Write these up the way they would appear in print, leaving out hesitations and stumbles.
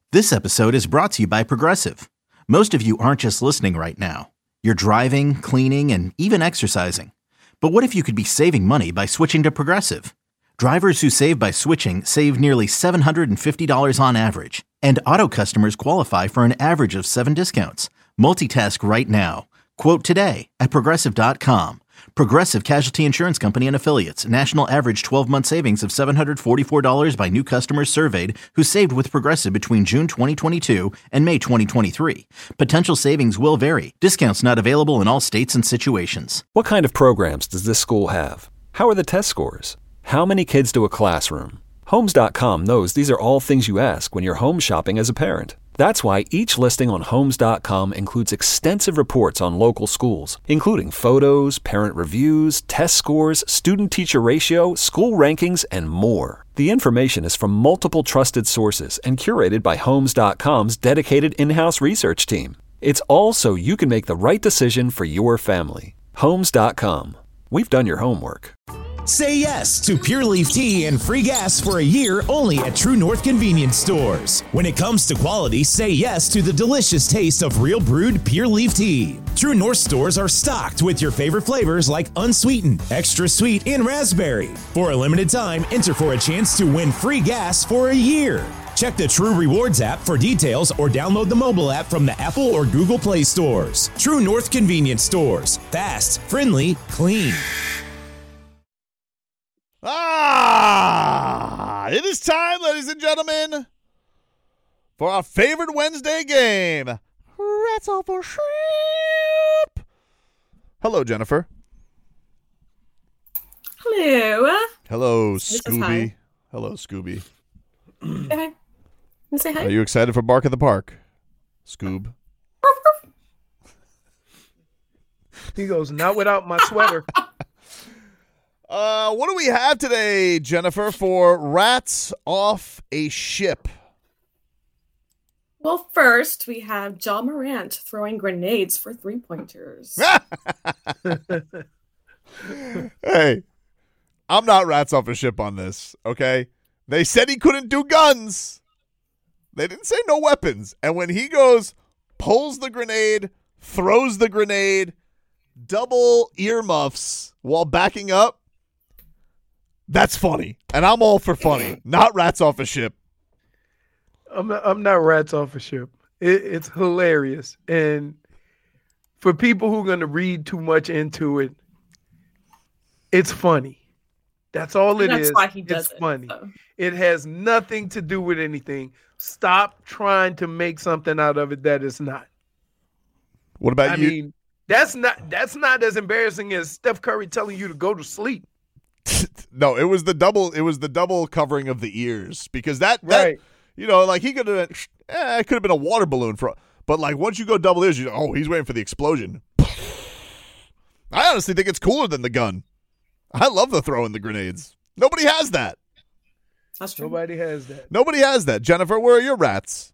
This episode is brought to you by Progressive. Most of you aren't just listening right now. You're driving, cleaning, and even exercising. But what if you could be saving money by switching to Progressive? Drivers who save by switching save nearly $750 on average. And auto customers qualify for an average of 7 discounts. Multitask right now. Quote today at Progressive.com. Progressive Casualty Insurance Company and Affiliates. National average 12-month savings of $744 by new customers surveyed who saved with Progressive between June 2022 and May 2023. Potential savings will vary. Discounts not available in all states and situations. What kind of programs does this school have? How are the test scores? How many kids do a classroom? Homes.com knows these are all things you ask when you're home shopping as a parent. That's why each listing on Homes.com includes extensive reports on local schools, including photos, parent reviews, test scores, student-teacher ratio, school rankings, and more. The information is from multiple trusted sources and curated by Homes.com's dedicated in-house research team. It's all so you can make the right decision for your family. Homes.com. We've done your homework. Say yes to Pure Leaf Tea and free gas for a year only at True North Convenience Stores. When it comes to quality, say yes to the delicious taste of real brewed Pure Leaf Tea. True North stores are stocked with your favorite flavors like unsweetened, extra sweet, and raspberry. For a limited time, enter for a chance to win free gas for a year. Check the True Rewards app for details or download the mobile app from the Apple or Google Play stores. True North Convenience Stores. Fast, friendly, clean. It is time, ladies and gentlemen, for our favorite Wednesday game, Rats Off a Ship. Hello, Jennifer. Hello. Hello, Scooby. Hello, Scooby. Okay. Say hi. Are you excited for Bark at the Park, Scoob? He goes, not without my sweater. What do we have today, Jennifer, for Rats Off a Ship? Well, first, we have John Morant throwing grenades for three-pointers. Hey, I'm not Rats Off a Ship on this, okay? They said he couldn't do guns. They didn't say no weapons. And when he goes, pulls the grenade, throws the grenade, double earmuffs while backing up, that's funny, and I'm all for funny. Not Rats Off a Ship. I'm not Rats Off a Ship. It's hilarious, and for people who are going to read too much into it, it's funny. That's all it is. That's why he does it's it. Funny. So. It has nothing to do with anything. Stop trying to make something out of it that it's not. What about you? I mean, that's not as embarrassing as Steph Curry telling you to go to sleep. No, it was the double covering of the ears, because that Right. you know, like he could have it could have been a water balloon but like once you go double ears, he's waiting for the explosion. I honestly think it's cooler than the gun. I love the throwing the grenades. Nobody has that. That's true. Nobody has that. Nobody has that. Jennifer, where are your rats?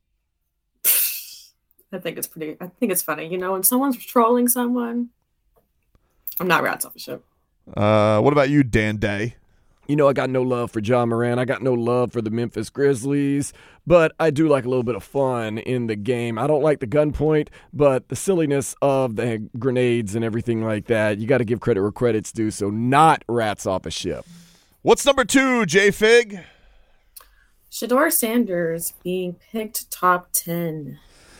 I think it's funny. You know, when someone's trolling someone, I'm not Rats Off a Ship. What about you, Dan Day? You know, I got no love for John Moran. I got no love for the Memphis Grizzlies, but I do like a little bit of fun in the game. I don't like the gunpoint, but the silliness of the grenades and everything like that, you got to give credit where credit's due, so not Rats Off a Ship. What's number 2, J-Fig? Shedeur Sanders being picked top 10.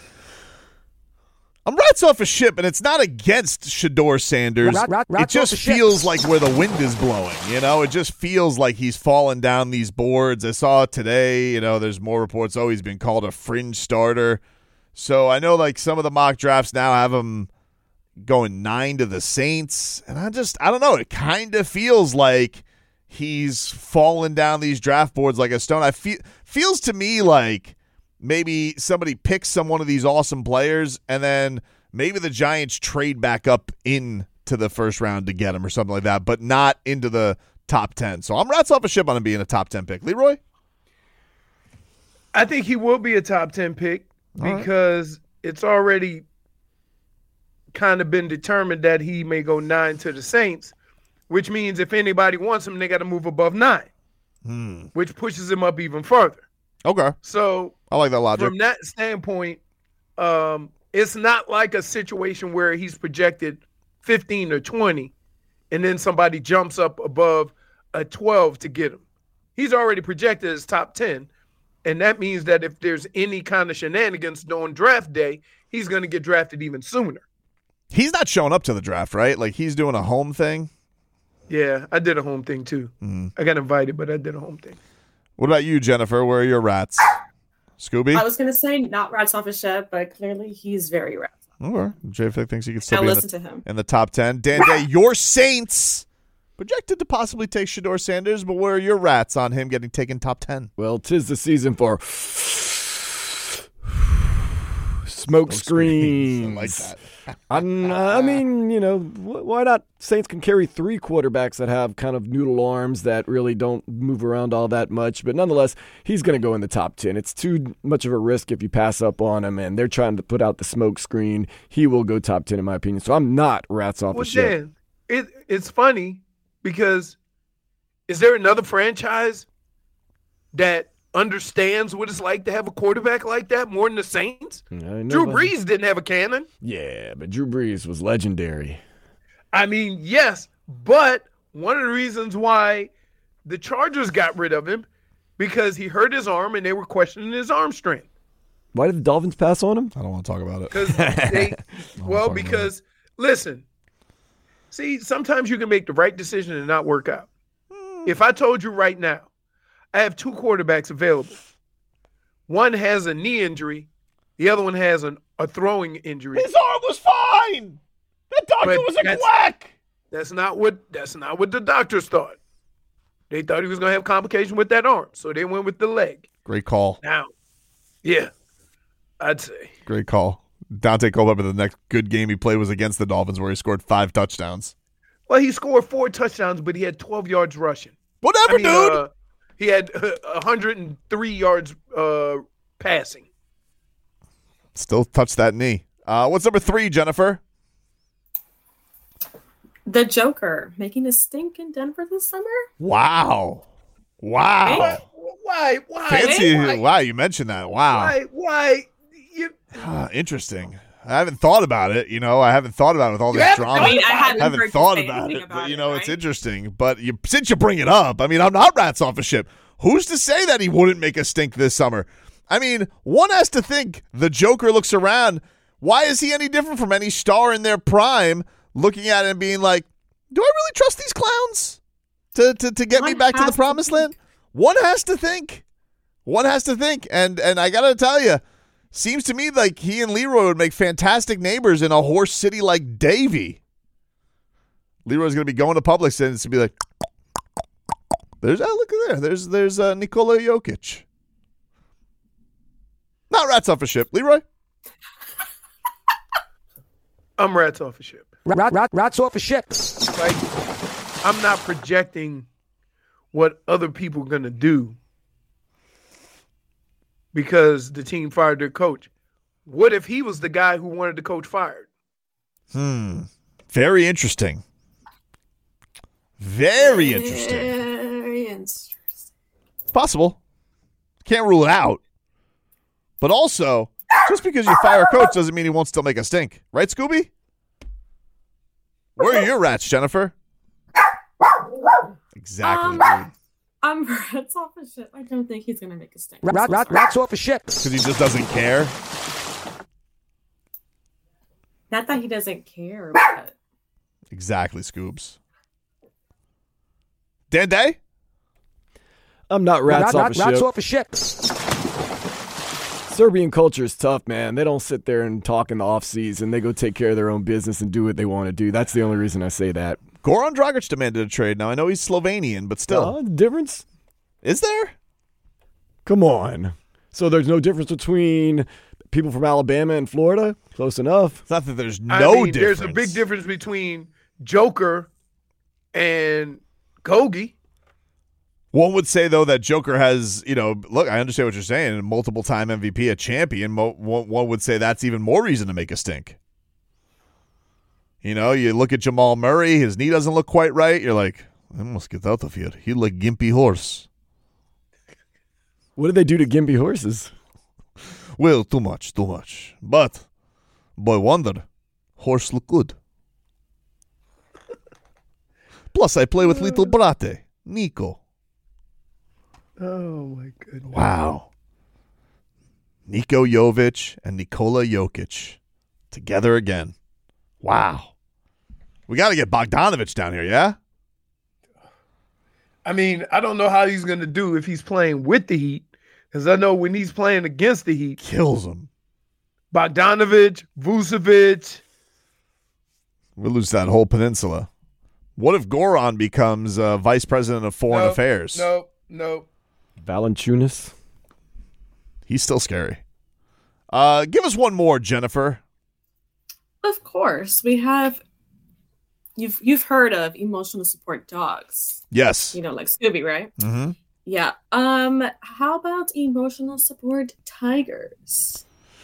I'm Rats Off a Ship, and it's not against Shedeur Sanders. It just feels like where the wind is blowing, you know? It just feels like he's falling down these boards. I saw today, you know, there's more reports, he's been called a fringe starter. So I know, like, some of the mock drafts now have him going 9 to the Saints, and I don't know. It kind of feels like he's falling down these draft boards like a stone. Feels to me like maybe somebody picks one of these awesome players, and then maybe the Giants trade back up into the first round to get him or something like that, but not into the top 10. So I'm Rats Off a Ship on him being a top 10 pick. Leroy? I think he will be a top 10 pick because it's already kind of been determined that he may go 9 to the Saints, which means if anybody wants him, they got to move above 9, which pushes him up even further. Okay. So I like that logic. from that standpoint, it's not like a situation where he's projected 15 or 20 and then somebody jumps up above a 12 to get him. He's already projected as top 10. And that means that if there's any kind of shenanigans on draft day, he's going to get drafted even sooner. He's not showing up to the draft, right? Like he's doing a home thing? Yeah, I did a home thing too. I got invited, but I did a home thing. What about you, Jennifer? Where are your rats? Scooby? I was going to say not rats off his ship, but clearly he's very rats. Okay. JFK thinks he could still Now be listen to him. in the top 10. Dan Day, your Saints projected to possibly take Shedeur Sanders, but where are your rats on him getting taken top 10? Well, 'tis the season for smoke screens. I like that. I mean, why not? Saints can carry 3 quarterbacks that have kind of noodle arms that really don't move around all that much. But nonetheless, he's going to go in the top 10. It's too much of a risk if you pass up on him, and they're trying to put out the smoke screen. He will go top 10 in my opinion. So I'm not rats off the ship. Dan, it's funny because is there another franchise that understands what it's like to have a quarterback like that more than the Saints? Drew Brees didn't have a cannon. Yeah, but Drew Brees was legendary. I mean, yes, but one of the reasons why the Chargers got rid of him because he hurt his arm and they were questioning his arm strength. Why did the Dolphins pass on him? I don't want to talk about it. Because listen, see, sometimes you can make the right decision and not work out. If I told you right now, I have 2 quarterbacks available. One has a knee injury. The other one has a throwing injury. His arm was fine. The doctor was a quack. That's not what the doctors thought. They thought he was going to have complications with that arm, so they went with the leg. Great call. Now, yeah, I'd say. Great call. Dante Culpepper, the next good game he played was against the Dolphins where he scored 5 touchdowns. Well, he scored 4 touchdowns, but he had 12 yards rushing. Whatever, dude. He had 103 yards passing. Still touched that knee. What's number 3, Jennifer? The Joker making a stink in Denver this summer? Wow. Why? Fancy. Wow, you mentioned that. Wow. Why? Interesting. I haven't thought about it. I haven't thought about it with all this drama. I mean, I haven't thought about it, but it's interesting. But since you bring it up, I mean, I'm not rats off a ship. Who's to say that he wouldn't make a stink this summer? I mean, one has to think the Joker looks around. Why is he any different from any star in their prime looking at it and being like, do I really trust these clowns to get me back to the promised land? One has to think. And I got to tell you, seems to me like he and Leroy would make fantastic neighbors in a horse city like Davie. Leroy's going to be going to Publix and it's going to be like, look at there. There's Nikola Jokic. Not rats off a ship. Leroy? I'm rats off a ship. Rats off a ship. Like, I'm not projecting what other people are going to do because the team fired their coach. What if he was the guy who wanted the coach fired? Very interesting. Very interesting. It's possible. Can't rule it out. But also, just because you fire a coach doesn't mean he won't still make a stink. Right, Scooby? Where are your rats, Jennifer? Exactly, dude. I'm rats off a ship. I don't think he's going to make a stink. Rats off a ship. Because he just doesn't care? Not that he doesn't care, but... Exactly, Scoobs. Dan Day? I'm not rats off a ship. Serbian culture is tough, man. They don't sit there and talk in the off-season. They go take care of their own business and do what they want to do. That's the only reason I say that. Goran Dragic demanded a trade. Now, I know he's Slovenian, but still. Difference? Is there? Come on. So there's no difference between people from Alabama and Florida? Close enough. It's not that there's no difference. There's a big difference between Joker and Kogi. One would say, though, that Joker has, look, I understand what you're saying, multiple-time MVP, a champion. One would say that's even more reason to make a stink. You look at Jamal Murray, his knee doesn't look quite right. You're like, I must get out of here. He like gimpy horse. What did they do to Gimpy horses? Well, too much. But, boy wonder, horse look good. Plus, I play with little brate, Nico. Oh, my goodness. Wow. Niko Jovic and Nikola Jokic together again. Wow. We got to get Bogdanović down here, yeah? I mean, I don't know how he's going to do if he's playing with the Heat, because I know when he's playing against the Heat, kills him. Bogdanović, Vucevic. We'll lose that whole peninsula. What if Goran becomes vice president of foreign affairs? Nope. Valanciunas. He's still scary. Give us one more, Jennifer. Of course. We have you've heard of emotional support dogs. Yes. You know, like Scooby, right? Mm-hmm. Yeah. How about emotional support tigers?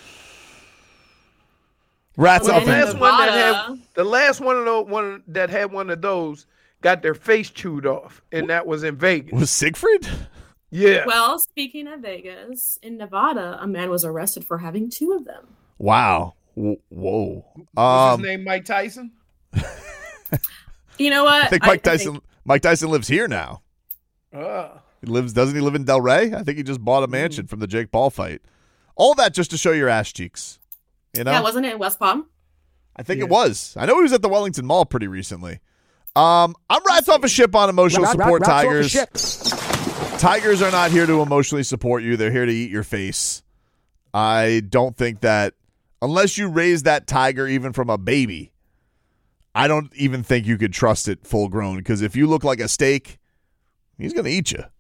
Rats Well, up. the last one that had one of those got their face chewed off, and that was in Vegas. Was Siegfried? Yeah. Well, speaking of Vegas, in Nevada, a man was arrested for having 2 of them. Wow. Whoa. Was his name Mike Tyson? You know what? I think Mike Tyson lives here now. Doesn't he live in Delray? I think he just bought a mansion from the Jake Paul fight. All that just to show your ass cheeks. You know? Yeah, wasn't it in West Palm? I think it was. I know he was at the Wellington Mall pretty recently. I'm rats off a ship on emotional support tigers. Tigers are not here to emotionally support you. They're here to eat your face. I don't think that unless you raise that tiger even from a baby, I don't even think you could trust it full grown, because if you look like a steak, he's going to eat you.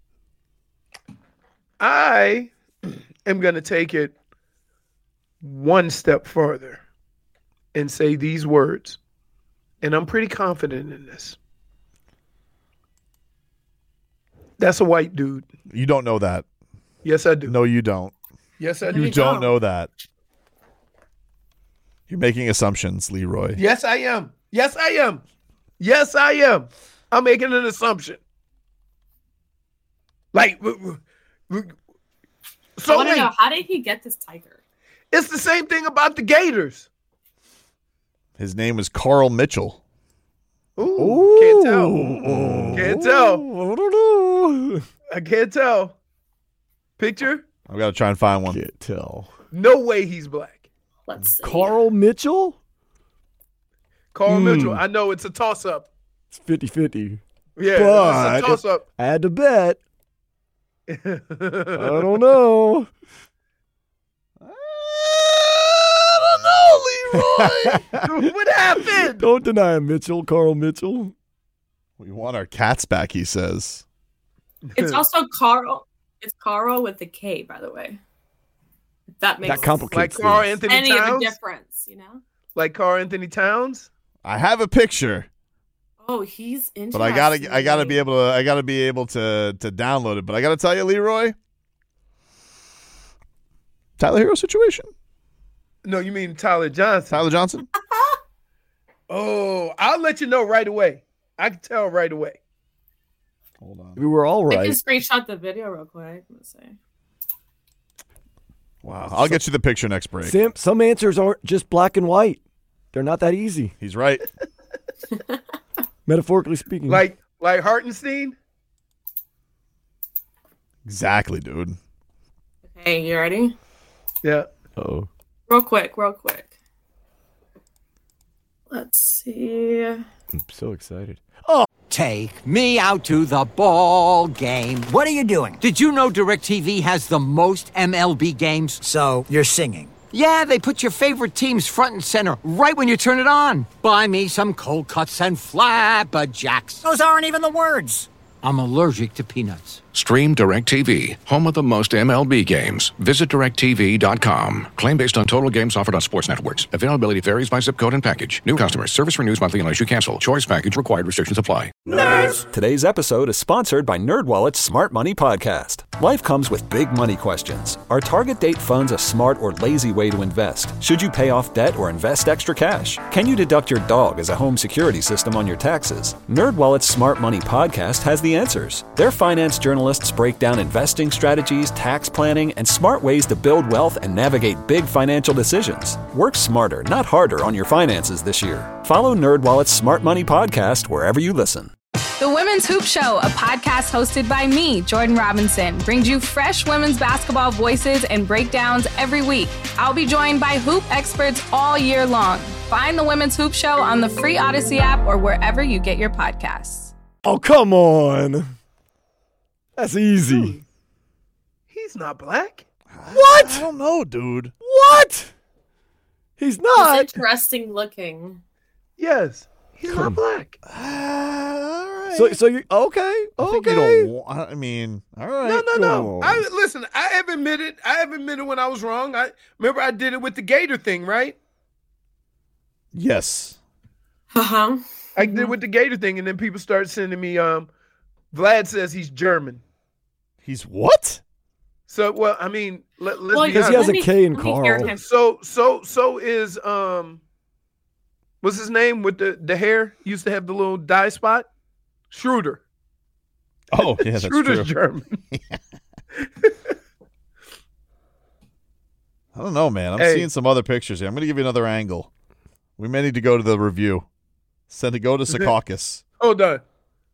I am going to take it one step further and say these words, and I'm pretty confident in this. That's a white dude. You don't know that. Yes, I do. No, you don't. Yes, I do. You don't know that. You're making assumptions, Leroy. Yes, I am. Yes, I am. Yes, I am. I'm making an assumption. Like, I want to know, how did he get this tiger? It's the same thing about the Gators. His name is Carl Mitchell. Ooh, can't tell. Can't tell. I don't know. I can't tell. Picture? I've got to try and find one. Can't tell. No way he's black. Let's see. Carl Mitchell? Carl Mitchell. I know it's a toss-up. It's 50-50. Yeah, it's a toss-up. I had to bet. I don't know. Leroy. What happened? Don't deny him, Mitchell. Carl Mitchell. We want our cats back, he says. It's also Carl. It's Carl with the K, by the way. If that makes that complicates like Carl Anthony any Towns? of a difference, you know? Like Carl Anthony Towns? I have a picture. Oh, he's interesting. But I gotta be able to download it. But I gotta tell you, Leroy, Tyler Hero situation. No, you mean Tyler Johnson. Tyler Johnson. Oh, I'll let you know right away. I can tell right away. Hold on. We were all I right. can screenshot the video real quick. Let's see. Wow, I'll get you the picture next break. Sam, some answers aren't just black and white. They're not that easy. He's right. Metaphorically speaking. Like Hartenstein? Exactly, dude. Okay, you ready? Yeah. Oh. Real quick. Let's see. I'm so excited. Take me out to the ball game. What are you doing? Did you know DirecTV has the most MLB games? So, you're singing? Yeah, they put your favorite teams front and center right when you turn it on. Buy me some cold cuts and flapjacks. Those aren't even the words. I'm allergic to peanuts. Stream DirecTV, home of the most MLB games. Visit DirecTV.com. Claim based on total games offered on sports networks. Availability varies by zip code and package. New customers. Service renews monthly unless you cancel. Choice package required. Restrictions apply. Nerds! Today's episode is sponsored by NerdWallet's Smart Money Podcast. Life comes with big money questions. Are target date funds a smart or lazy way to invest? Should you pay off debt or invest extra cash? Can you deduct your dog as a home security system on your taxes? NerdWallet's Smart Money Podcast has the answers. Their finance journalist analysts break down investing strategies, tax planning, and smart ways to build wealth and navigate big financial decisions. Work smarter, not harder on your finances this year. Follow NerdWallet's Smart Money Podcast wherever you listen. The Women's Hoop Show, a podcast hosted by me, Jordan Robinson, brings you fresh women's basketball voices and breakdowns every week. I'll be joined by hoop experts all year long. Find the Women's Hoop Show on the free Odyssey app or wherever you get your podcasts. Oh, come on. That's easy. Dude, he's not black. What? I don't know, dude. What? He's not. He's interesting looking. Yes, he's not black. All right. So you okay? I mean, all right. No. Listen, I have admitted when I was wrong. I remember I did it with the Gator thing, right? Yes. Uh-huh. I did it with the Gator thing, and then people started sending me. Vlad says he's German. He's what? So, well, I mean, let's be because he has a K in Carl. So is what's his name with the hair? He used to have the little dye spot. Schroeder. Oh, yeah, that's Schroeder's true. German. I don't know, man. I'm seeing some other pictures here. I'm going to give you another angle. We may need to go to the review. Go to Secaucus. Hold on.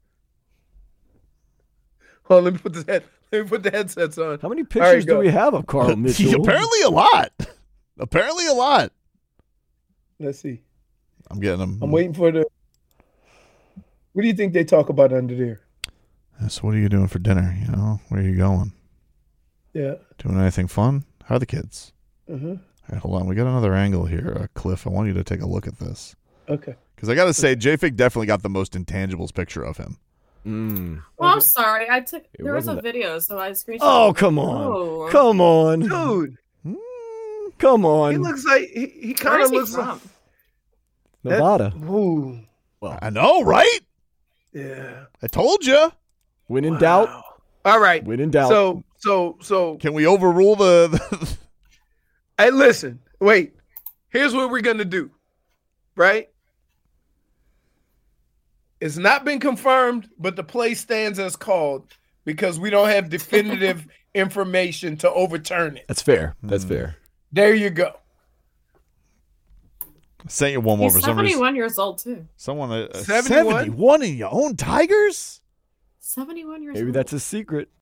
Hold on, let me put the headsets on. How many pictures do we have of Carl Mitchell? Apparently a lot. Let's see. I'm getting them. I'm waiting for the. What do you think they talk about under there? So what are you doing for dinner? You know, where are you going? Yeah. Doing anything fun? How are the kids? Mm-hmm. All right, hold on. We got another angle here, Cliff. I want you to take a look at this. Okay. Because I got to say, J-Fig definitely got the most intangibles picture of him. Well, I'm sorry. There was a video, so I screenshot. Oh, come on. Come on. Dude. Come on. He looks like he kind of looks like Nevada. Ooh. Well, I know, right? Yeah. I told you. When in doubt. All right. When in doubt. So can we overrule the Hey, listen. Wait. Here's what we're going to do. Right? It's not been confirmed, but the play stands as called because we don't have definitive information to overturn it. That's fair. That's fair. There you go. Sent you one more He's for some reason. 71 years old, too. Someone 71? 71 in your own Tigers? 71 years old. Maybe that's a secret.